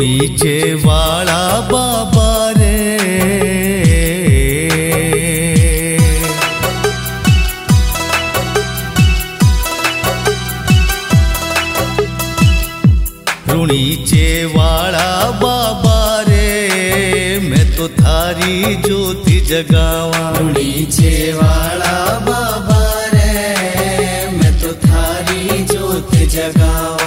नीचे वाला बाबा रे नीचे वाला बाबा रे मैं तो थारी ज्योति जगावा। नीचे वाला बाबा रे मैं तो थारी ज्योति जगावा।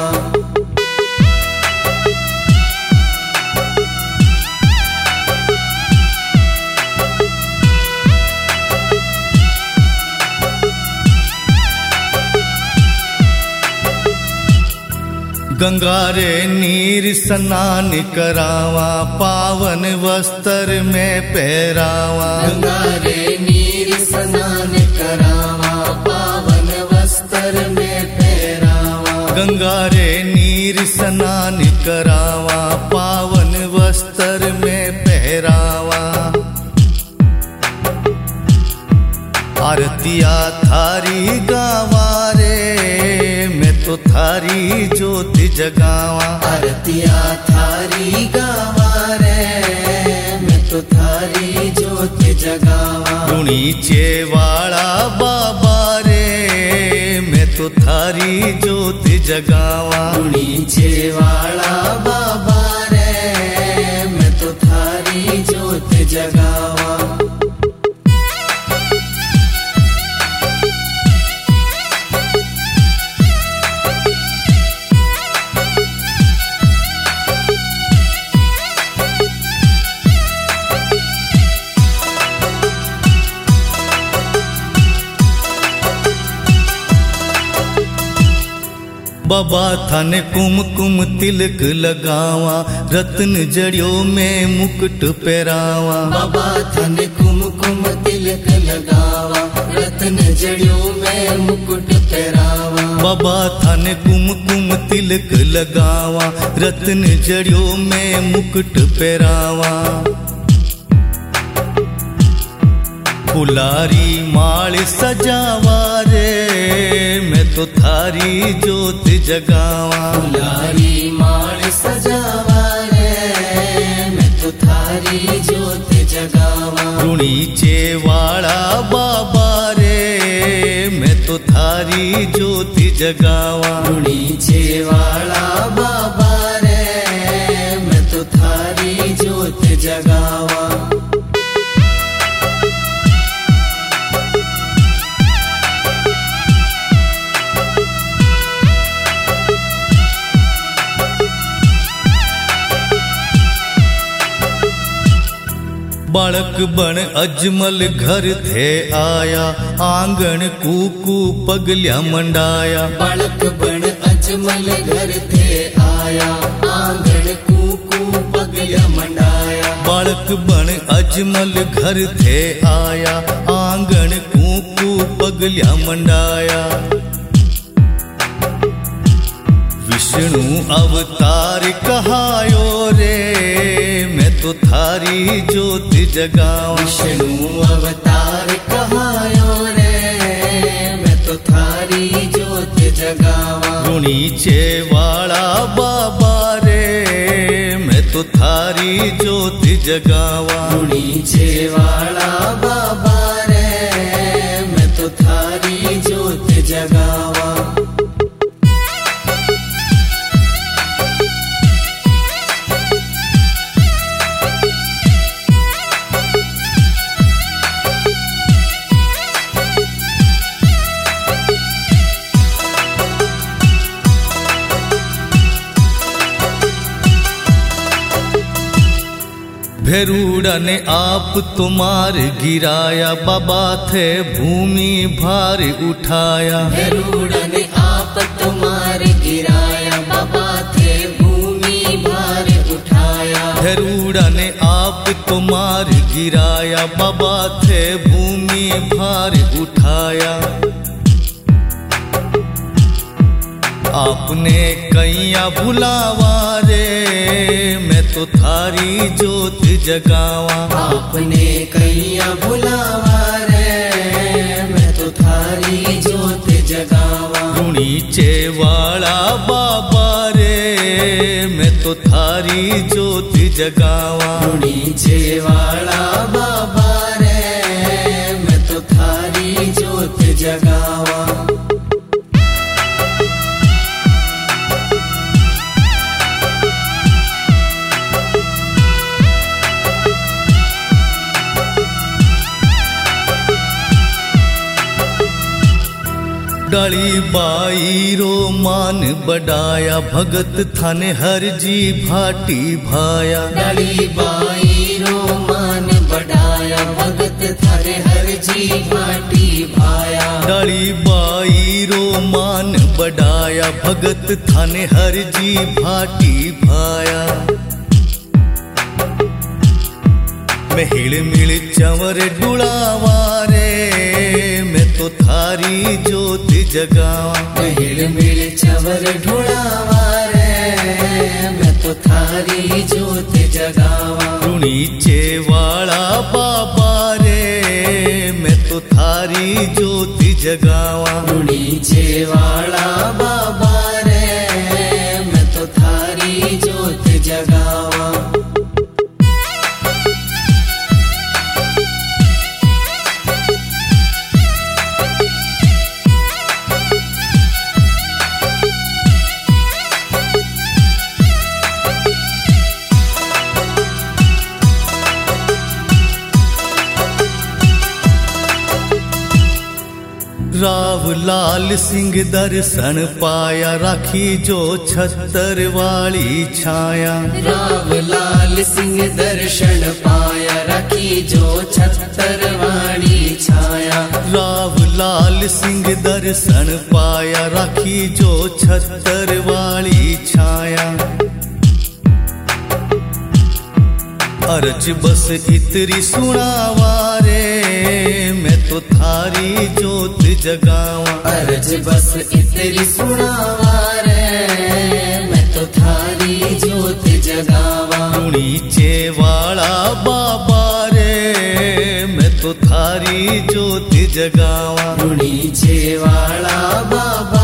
गंगा रे नीर स्नान करावा पावन वस्त्र में पहरावा। गंगा रे नीर स्नान करावा पावन वस्त्र में पहरावा। गंगा रे नीर स्नान करावा पावन वस्त्र में पहरावा। आरतिया थारी गावा रे मैं तो थारी ज्योति जगावा। आरतिया थारी गावा रे मैं तो थारी ज्योति जगावा। नीचे वाला बाबा रे मैं तो थारी ज्योति जगावा। नीचे वाला बाबा रे मैं तो थारी ज्योति जगावा। बाबा थाने कुमकुम तिलक लगावा रत्न जड़ियों में मुकुट पहरावा। बाबा थाने कुमकुम तिलक लगावा रत्न जड़ियों में मुकुट पहरावा। बाबा थाने कुमकुम तिलक लगावा रत्न जड़ियों में मुकुट पहरावा। फुलारी माल सजावा रे मैं तो थारी ज्योति जगावा। फुलारी माल सजावा रे मैं तो थारी ज्योति जगावा। नीचे वाला बाबा रे मैं तो थारी ज्योति जगावा। नीचे वाला बाबा रे मैं तो थारी ज्योति जगावा। बालक बन अजमल घर थे आया आंगन कूकू पगलिया मंडाया। बालक बन अजमल घर थे आया आंगन कूकू पगलिया मंडाया। बालक बन अजमल घर थे आया आंगन कूकू पगलिया मंडाया। विष्णु अवतार कहायो रे मैं तो थारी ज्योति जगावा। विष्णु अवतार कहायो रे मैं तो थारी ज्योति जगावा। नीचे वाला बाबा रे मैं तो थारी ज्योति जगावा। नीचे वाला बाबा रे मैं तो थारी ज्योति जगावा। भेरूड़ा ने आप तुम्हार गिराया बाबा थे भूमि भार उठाया। भेरूड़ा ने आप तुम्हार गिराया बाबा थे भूमि भार उठाया। भेरूड़ा ने आप तुम्हार गिराया बाबा थे भूमि भार उठाया। आपने कैया भुलावा रे मैं तो थारी ज्योति जगावा। आपने कैया भुलावा रे मैं तो थारी ज्योति जगावा। नीचे वाला बाबा रे मैं तो थारी थारी जोत जगावा। नीचे वाला बाबा रे मैं तो थारी जोत जगावा। डाली बाई रो मान बढ़ाया भगत थाने हर जी भाटी भाया। डाली बाई रो मान बढ़ाया भगत थाने हर जी भाटी भाया। डाली बाई रो मान बढ़ाया भगत थाने हर जी भाटी भाया। मैं हिल मिल चंवर डुलावा रे मैं तो थारी जोत जगावा। हिल मिल चंवर ढूंढावा रे मैं तो थारी जोत जगावा। नीचे वाला बाबा रे मैं तो थारी जोत जगावा। नीचे वाला बाबा रे मैं तो थारी जोत जगावा। राव लाल सिंह दर्शन पाया राखी जो छत्तर वाली छाया। राव लाल सिंह दर्शन पाया राखी जो छत्तर वाली छाया। राव लाल सिंह दर्शन पाया राखी जो छत्तर वाली छाया। अर्ज बस इतरी सुनावा रे मैं तो थारी जोत जगावा। अर्ज बस इतरी सुनावा रे मैं तो थारी जोत जगावा। नीचे वाला बाबा रे मैं तो थारी जोत जगावा। नीचे वाला बाबा